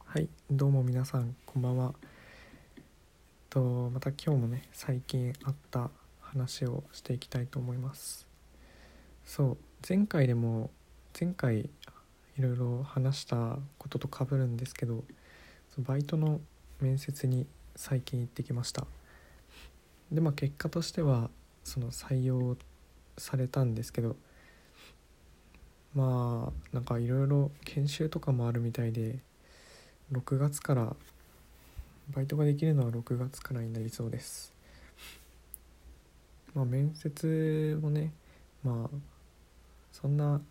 はい、どうも皆さんこんばんは。また今日もね、最近あった話をしていきたいと思います。そう、前回いろいろ話したことと被るんですけど、バイトの面接に最近行ってきました。で、結果としてはその採用されたんですけど、なんかいろいろ研修とかもあるみたいで、6月からバイトができるのは6月からになりそうです。面接もね、そんな、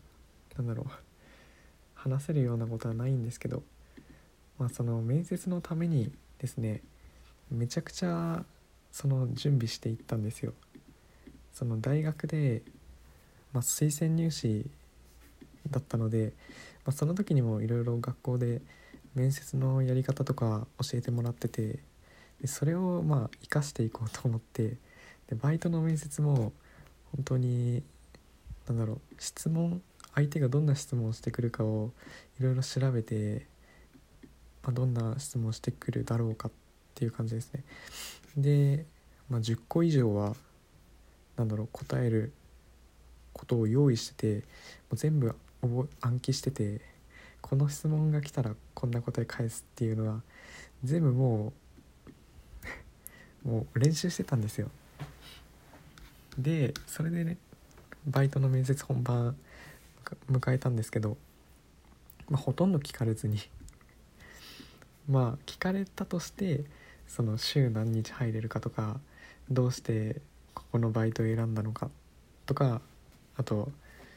話せるようなことはないんですけど、その面接のためにですね、めちゃくちゃその準備していったんですよ。その大学で、推薦入試だったので、その時にもいろいろ学校で面接のやり方とか教えてもらってて、でそれを活かしていこうと思って、でバイトの面接も本当に相手がどんな質問をしてくるかをいろいろ調べて、どんな質問をしてくるだろうかっていう感じですね。で、10個以上は答えることを用意してて、もう全部暗記してて、この質問が来たらこんな答え返すっていうのは全部もう練習してたんですよ。でそれでね、バイトの面接本番迎えたんですけど、ほとんど聞かれずに聞かれたとして、その週何日入れるかとか、どうしてここのバイトを選んだのかとか、あと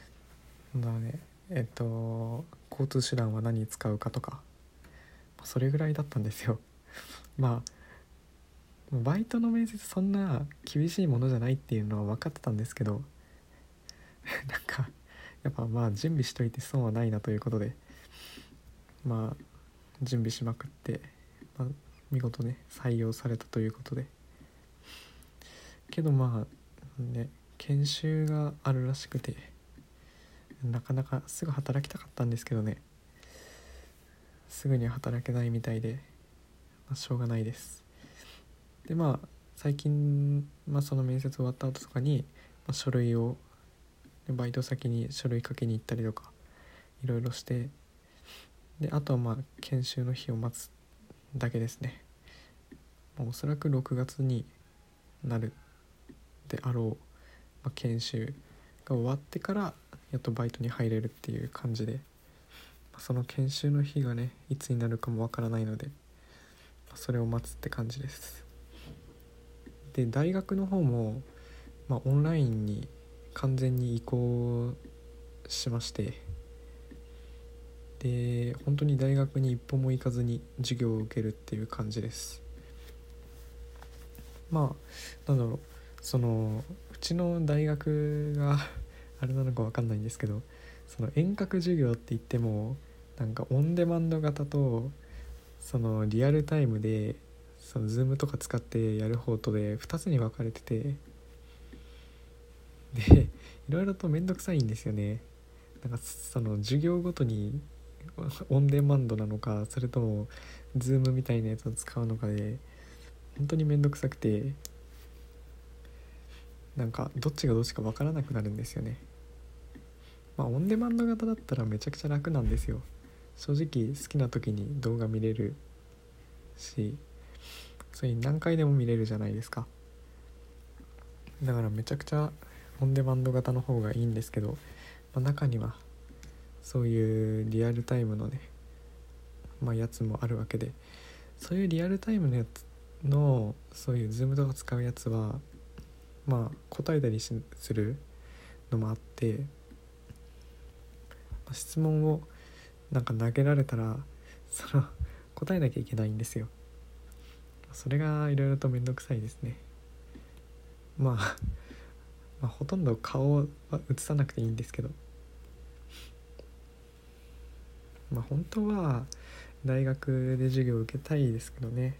交通手段は何に使うかとか、それぐらいだったんですよ。バイトの面接そんな厳しいものじゃないっていうのは分かってたんですけどなんかやっぱ準備しといて損はないなということで、準備しまくって、見事ね採用されたということで、けど研修があるらしくて、なかなかすぐ働きたかったんですけどね、すぐには働けないみたいで、しょうがないです。で最近、その面接終わった後とかに、書類をバイト先に書類かけに行ったりとかいろいろして、であとは研修の日を待つだけですね。おそらく6月になるであろう、研修が終わってからやっとバイトに入れるっていう感じで、その研修の日がねいつになるかもわからないので、それを待つって感じです。で大学の方も、オンラインに完全に移行しまして、で本当に大学に一歩も行かずに授業を受けるっていう感じです。そのうちの大学があれなのか分かんないんですけど、その遠隔授業って言ってもオンデマンド型と、そのリアルタイムでその Zoom とか使ってやる方とで2つに分かれてて、でいろいろとめんどくさいんですよね。その授業ごとにオンデマンドなのか、それとも Zoom みたいなやつを使うのかで本当にめんどくさくて、どっちがどっちか分からなくなるんですよね。オンデマンド型だったらめちゃくちゃ楽なんですよ。正直好きな時に動画見れるし、それに何回でも見れるじゃないですか。だからめちゃくちゃオンデマンド型の方がいいんですけど、中にはそういうリアルタイムのね、やつもあるわけで、そういうリアルタイムのやつのそういうズームとか使うやつは答えたりするのもあって、質問を投げられたらその答えなきゃいけないんですよ。それがいろいろとめんどくさいですね。ほとんど顔は映さなくていいんですけど、本当は大学で授業を受けたいですけどね、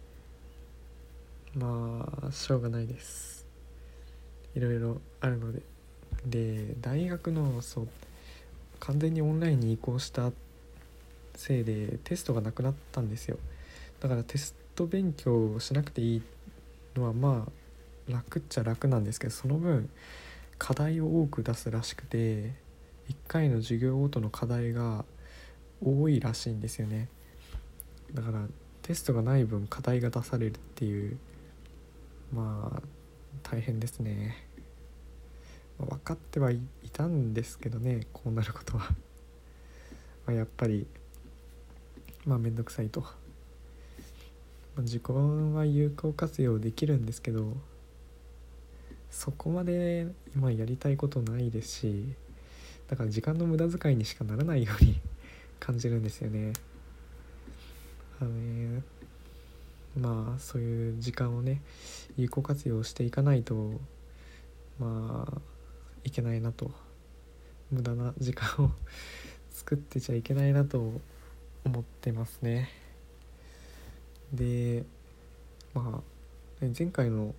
しょうがないです。いろいろあるので。で大学の完全にオンラインに移行したせいでテストがなくなったんですよ。だからテスト勉強をしなくていいのはまあ楽っちゃ楽なんですけど、その分課題を多く出すらしくて、1回の授業ごとの課題が多いらしいんですよね。だからテストがない分課題が出されるっていう、まあ大変ですね。分かってはいたんですけどね、こうなることはやっぱりめんどくさいと。時間は有効活用できるんですけど、そこまで今やりたいことないですし、だから時間の無駄遣いにしかならないように感じるんですよね。そういう時間をね有効活用していかないといけないなと、無駄な時間を作ってちゃいけないなと思ってますね。で前回の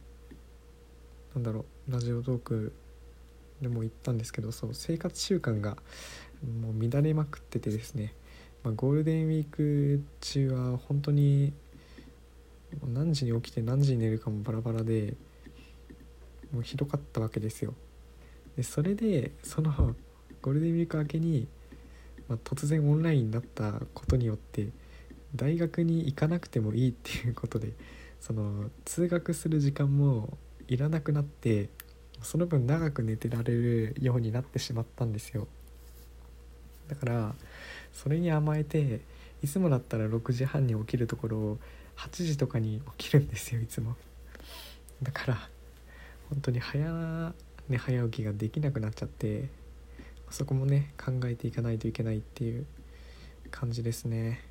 ラジオトークでも言ったんですけど、そう生活習慣がもう乱れまくっててですね、ゴールデンウィーク中は本当に何時に起きて何時に寝るかもバラバラで、もうひどかったわけですよ。でそれでそのゴールデンウィーク明けに、突然オンラインになったことによって大学に行かなくてもいいっていうことで、その通学する時間もいらなくなって、その分長く寝てられるようになってしまったんですよ。だからそれに甘えて、いつもだったら6時半に起きるところを8時とかに起きるんですよ、いつも。だから本当に早起きができなくなっちゃって、そこもね考えていかないといけないっていう感じですね。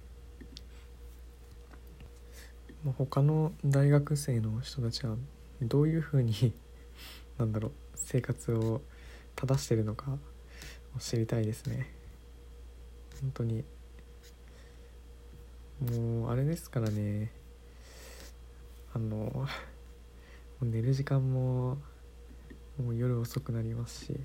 他の大学生の人たちはどういうふうに生活を正してるのか知りたいですね。本当にもうあれですからね、寝る時間もう夜遅くなりますし、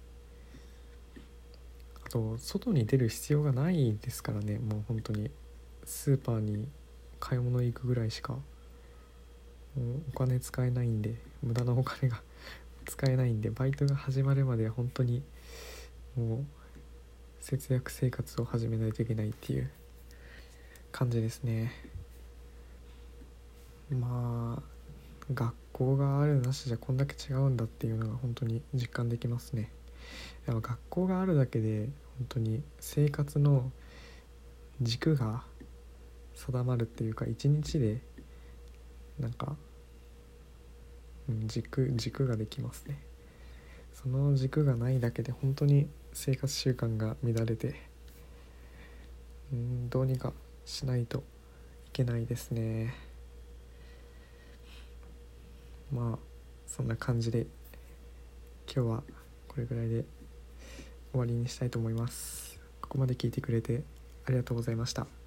あと外に出る必要がないですからね。もう本当にスーパーに買い物行くぐらいしかもうお金使えないんで、無駄なお金が使えないんで、バイトが始まるまでは本当にもう節約生活を始めないといけないっていう感じですね。学校があるなしじゃこんだけ違うんだっていうのが本当に実感できますね。学校があるだけで本当に生活の軸が定まるっていうか、一日で軸ができますね。その軸がないだけで本当に生活習慣が乱れて、どうにかしないといけないですね。そんな感じで今日はこれぐらいで終わりにしたいと思います。ここまで聞いてくれてありがとうございました。